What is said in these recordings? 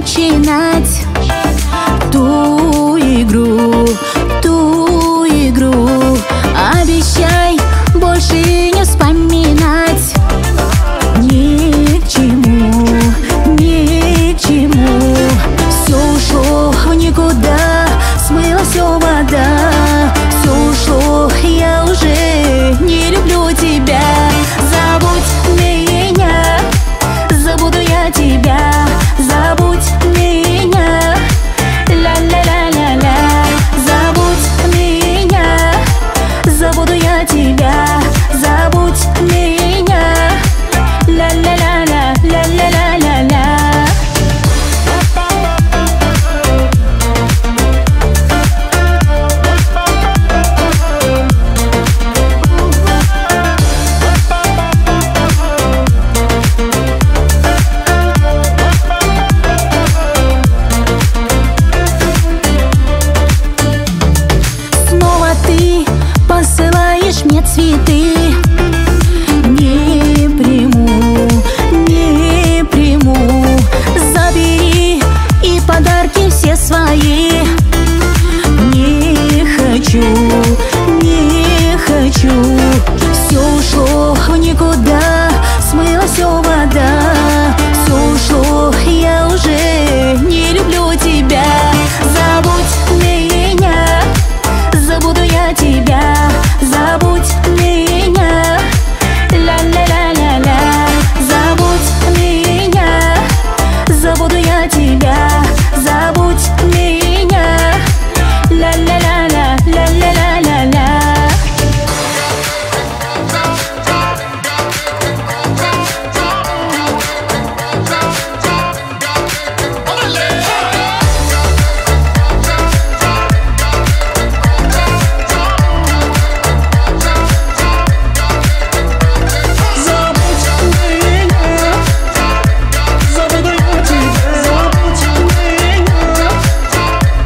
начинать ту игру. Обещай больше не вспоминать. Ни к чему. Все ушло в никуда, смыла все вода. Все ушло, я уже не люблю тебя. Забудь меня, забуду я тебя. Забудь меня, ля-ля-ля-ля-ля. Забудь меня, забуду я тебя. Забудь меня, ля-ля-ля-ля, ля-ля-ля-ля-ля. Ты посылаешь мне цветы. Не приму. Забери и подарки все свои. Не хочу. Все ушло в никуда, смыла все вода. Все ушло, я уже не люблю тебя. Забудь меня, забуду я тебя. Забудь меня, ля-ля-ля-ля-ля. Забудь меня, забуду я тебя. Забудь меня, ля-ля-ля-ля, ля-ля-ля-ля-ля.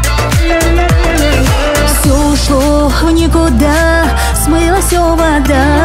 В никуда, смыла все вода.